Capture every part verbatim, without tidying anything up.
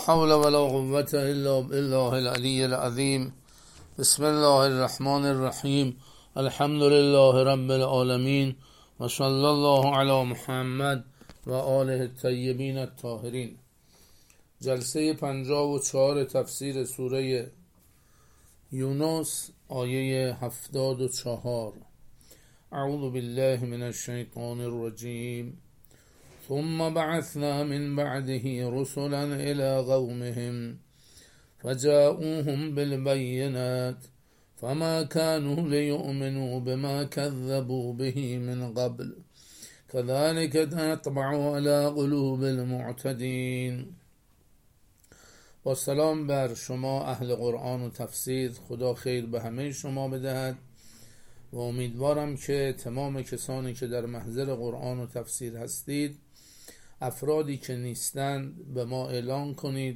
حول ولا قوة إلا بالله العلي العظيم. بسم الله الرحمن الرحيم. الحمد لله رب العالمين و صلی الله علی محمد و آله الطیبین الطاهرین. جلسه پنجاه و چهار تفسیر سوره یونس، آیه هفتاد و چهار. اعوذ بالله من الشیطان الرجیم. ثم بعثنا من بعده رسلا إلى قومهم فجاءوهم بالبينات فما كانوا ليؤمنوا بما كذبوا به من قبل كذلك نطبع على قلوب المعتدين. با سلام بر شما اهل قرآن و تفسیر. خدا خیر به همه شما بدهد و امیدوارم که تمام کسانی که در محضر قرآن و تفسیر هستید، افرادی که نیستند به ما اعلان کنید.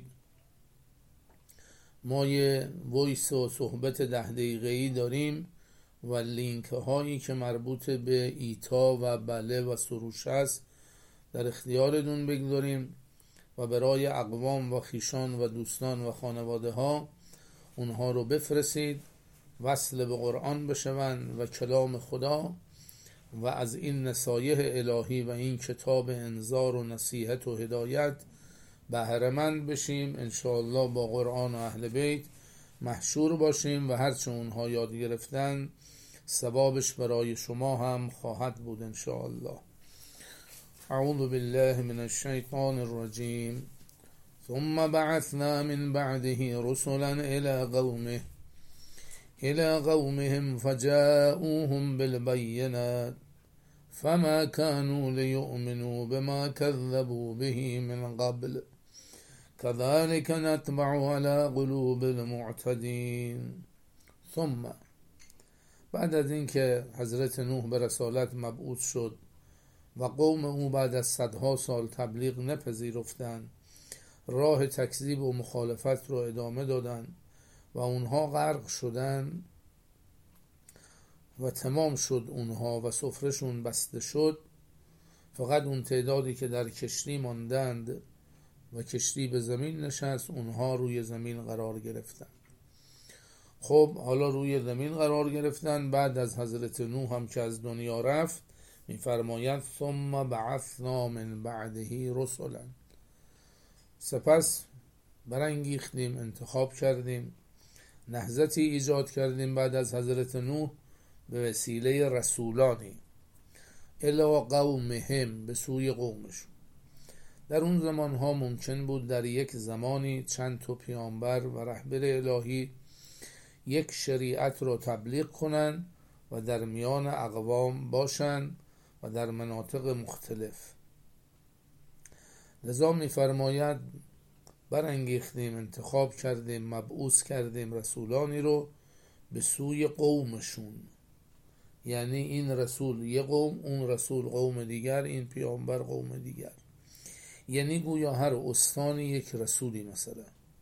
ما یه ویس و صحبت ده دقیقه‌ای داریم و لینک هایی که مربوط به ایتا و بله و سروش است در اختیارتون بگذاریم و برای اقوام و خیشان و دوستان و خانواده ها اونها رو بفرستید، وصل به قرآن بشوند و کلام خدا و از این نصایح الهی و این کتاب انذار و نصیحت و هدایت بهره‌مند بشیم. انشاءالله با قرآن و اهل بیت محشور باشیم و هرچه اونها یاد گرفتن ثوابش برای شما هم خواهد بود انشاءالله. اعوذ بالله من الشیطان الرجیم. ثم بعثنا من بعده رسلا الى قومه الى قومهم فجاءوهم بالبينات فما كانوا ليؤمنوا بما كذبوا به من قبل كذلك نطبع على قلوب المعتدين. ثم بعد از اینکه حضرت نوح به رسالت مبعوث شد و قوم او بعد از صدها سال تبلیغ نپذیرفتند، راه تکذیب و مخالفت رو ادامه دادند و اونها غرق شدن و تمام شد اونها و سفرشون بسته شد. فقط اون تعدادی که در کشتی ماندند و کشتی به زمین نشست، اونها روی زمین قرار گرفتن. خب حالا روی زمین قرار گرفتن. بعد از حضرت نوح هم که از دنیا رفت، میفرماید ثم بعثنا من بعده رسلا، سپس برانگیختیم، انتخاب کردیم، نهضتی ایجاد کردیم بعد از حضرت نوح به وسیله رسولانی الی قومهم، به سوی قومشون. در اون زمان ها ممکن بود در یک زمانی چند تا پیامبر و رهبر الهی یک شریعت رو تبلیغ کنن و در میان اقوام باشن و در مناطق مختلف. لذا میفرماید برانگیختیم، انتخاب کردیم، مبعوث کردیم رسولانی رو به سوی قومشون. یعنی این رسول یه قوم، اون رسول قوم دیگر، این پیامبر قوم دیگر. یعنی گویا هر استانی یک رسولی مثلا.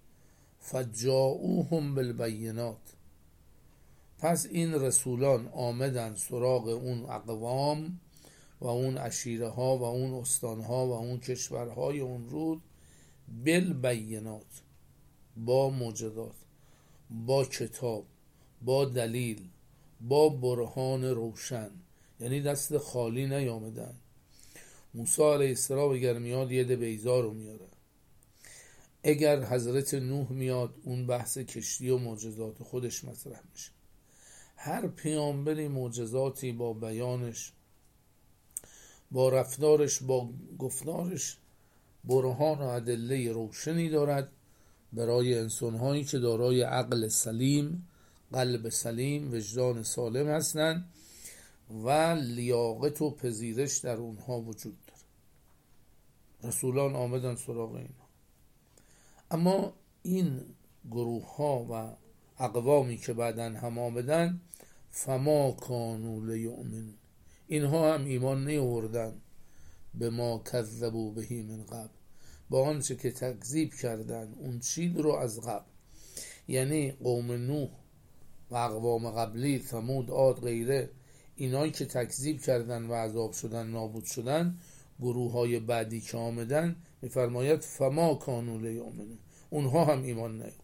فجاءوهم بالبینات، پس این رسولان آمدن سراغ اون اقوام و اون عشیره ها و اون استان ها و اون کشورهای اون رود بالبینات، با معجزات، با کتاب، با دلیل، با برهان روشن. یعنی دست خالی نیامدن. موسی علیه السلام اگر میاد یه ده بیضا رو میاره. اگر حضرت نوح میاد اون بحث کشتی و معجزات خودش مطرح میشه. هر پیامبری معجزاتی با بیانش، با رفتارش، با گفتارش برهان و ادله روشنی دارد برای انسان‌هایی که دارای عقل سلیم، قلب سلیم، وجدان سالم هستند و لیاقت و پذیرش در اونها وجود داره. رسولان آمدن سراغ اینا. اما این گروه ها و اقوامی که بعدن هم آمدن، فما کانوا لیؤمنوا، اینها هم ایمان نیاوردن به ما کذبوا به من قبل، با آنچه که تکذیب کردن اون چیز رو از قبل. یعنی قوم نوح و اقوام قبلی، ثمود، عاد، غیره، اینایی که تکذیب کردن و عذاب شدن، نابود شدن، گروه های بعدی که آمدن میفرماید فما کانوا لیؤمنوا، اونها هم ایمان نیاورد،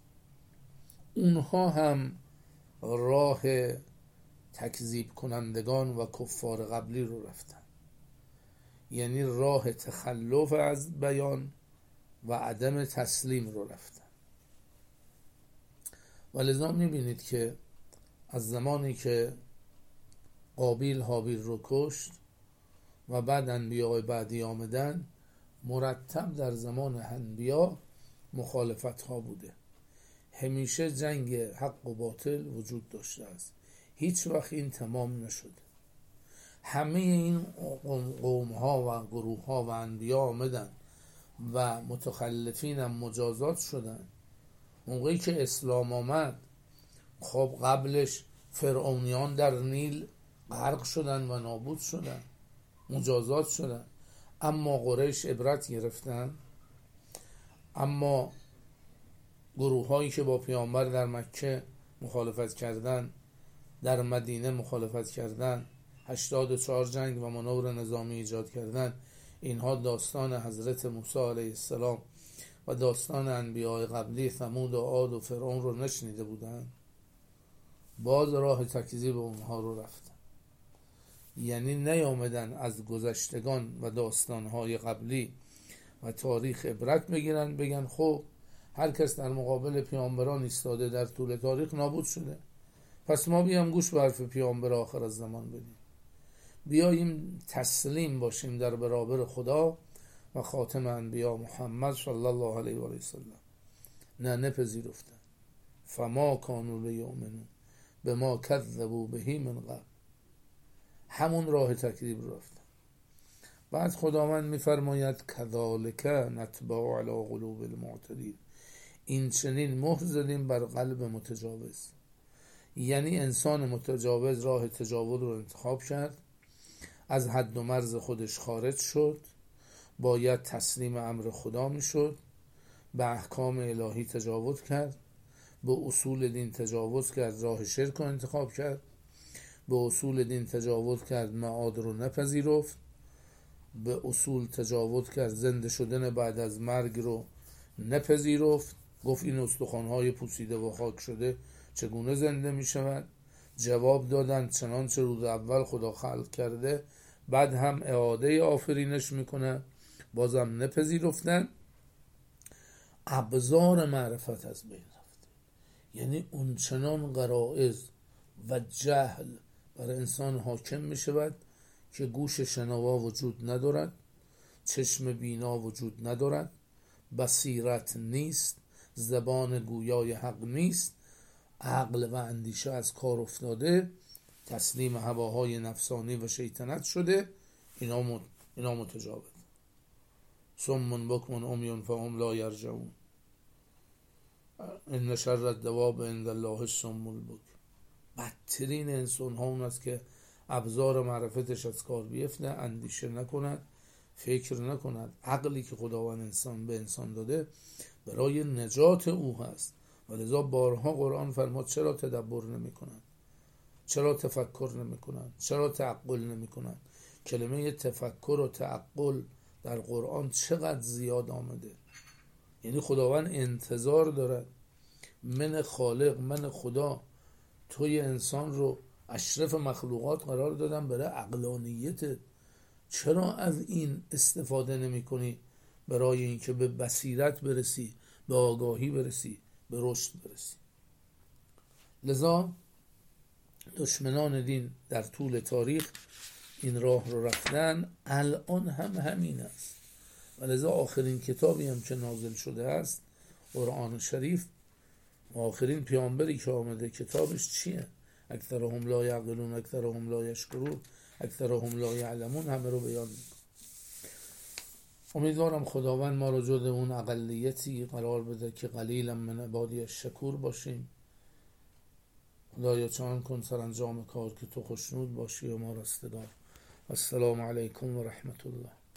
اونها هم راه تکذیب کنندگان و کفار قبلی رو رفتن، یعنی راه تخلف از بیان و عدم تسلیم رو رفتن. و لذا میبینید که از زمانی که قابیل حابیل رو کشت و بعد انبیاء بعدی آمدن، مرتب در زمان انبیا مخالفت ها بوده، همیشه جنگ حق و باطل وجود داشته است، هیچ وقت این تمام نشده. همه این قوم ها و گروه ها و انبیا آمدن و متخلفین هم مجازات شدن. موقعی که اسلام آمد، خب قبلش فرعونیان در نیل غرق شدن و نابود شدن، مجازات شدن، اما قریش عبرت گرفتن. اما گروه هایی که با پیامبر در مکه مخالفت کردن، در مدینه مخالفت کردن، هشتاد و چهار جنگ و مانور نظامی ایجاد کردن، اینها داستان حضرت موسی علیه السلام و داستان انبیاء قبلی ثمود و عاد و فرعون رو نشنیده بودن، باز راه تکذیب اونها رو رفتن. یعنی نیامدن از گذشتگان و داستانهای قبلی و تاریخ عبرت بگیرن، بگن خب هر کس در مقابل پیامبران ایستاده در طول تاریخ نابود شده، پس ما بیام گوش به حرف پیامبر آخر از زمان بدیم، بیاییم تسلیم باشیم در برابر خدا و خاتم انبیا محمد صلی الله علیه و آله و سلم. نه، نپذیرفتن. فما کانوا لیؤمنوا بما کذبوا به من قبل، همون راه تکذیب رو رفتن. بعد خداوند میفرماید کذالک نطبع علی قلوب المعتدین، این چنین مهر زدیم بر قلب متجاوز. یعنی انسان متجاوز راه تجاوز رو انتخاب کرد، از حد و مرز خودش خارج شد، باید تسلیم امر خدا میشد، به احکام الهی تجاوز کرد، به اصول دین تجاوز کرد، راه شرک رو انتخاب کرد، به اصول دین تجاوز کرد، معاد رو نپذیرفت، به اصول تجاوز کرد، زنده شدن بعد از مرگ رو نپذیرفت، گفت این استخوان‌های پوسیده و خاک شده چگونه زنده می شود؟ جواب دادن چنانچه روز اول خدا خلق کرده، بعد هم اعاده آفرینش میکنه، بازم نپذیرفتن. ابزار معرفت از بین رفته، یعنی اون چنان غرائز و جهل بر انسان حاکم می شود که گوش شنوا وجود ندارد، چشم بینا وجود ندارد، بصیرت نیست، زبان گویای حق نیست، عقل و اندیشه از کار افتاده، تسلیم هواهای نفسانی و شیطنت شده. اینا مت... اینا متجاوز. صم بکم عمی فهم لا یرجعون، ان شر الدواب عند الله الصم البکم. بدترین انسان ها اون است که ابزار معرفتش از کار بیفته، اندیشه نکند، فکر نکند. عقلی که خداوند انسان به انسان داده برای نجات او هست، ولذا بارها قرآن فرمود چرا تدبر نمی کنند، چرا تفکر نمی کنند، چرا تعقل نمی کنند. کلمه تفکر و تعقل در قرآن چقدر زیاد آمده. یعنی خداوند انتظار داره، من خالق، من خدا توی انسان رو اشرف مخلوقات قرار دادم برای عقلانیت، چرا از این استفاده نمی کنی برای اینکه به بصیرت برسی، به آگاهی برسی، به رشد برسی؟ لذا دشمنان دین در طول تاریخ این راه رو رفتن، الان هم همین است. و لذا آخرین کتابی هم که نازل شده است قرآن شریف، آخرین پیامبری که آمده کتابش چیه؟ اکثرهم لا یعقلون اکثرهم لا یشکرون اکثرهم لا یعلمون، همه رو بیان میکنه. امیدوارم خداوند ما رو جز اون اقلیتی قرار بده که قلیلا من عبادی الشکور باشیم. خدایا چنان کن سرانجام کار که تو خوشنود باشی و ما رستگار. السلام علیکم و رحمت الله.